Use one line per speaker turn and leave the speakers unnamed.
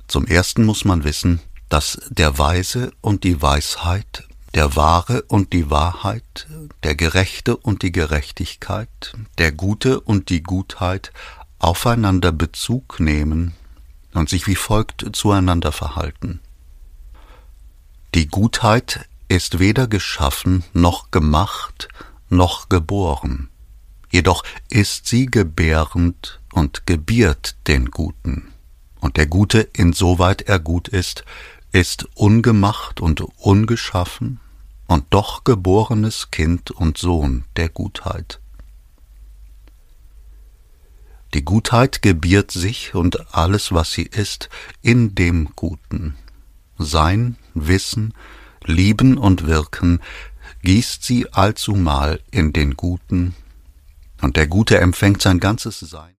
Zum Ersten muss man wissen, dass der Weise und die Weisheit, der Wahre und die Wahrheit, der Gerechte und die Gerechtigkeit, der Gute und die Gutheit aufeinander Bezug nehmen und sich wie folgt zueinander verhalten. Die Gutheit ist weder geschaffen noch gemacht noch geboren, jedoch ist sie gebärend und gebiert den Guten. Und der Gute, insoweit er gut ist ungemacht und ungeschaffen und doch geborenes Kind und Sohn der Gutheit. Die Gutheit gebiert sich und alles, was sie ist, in dem Guten. Sein, Wissen, Lieben und Wirken gießt sie allzumal in den Guten, und der Gute empfängt sein ganzes Sein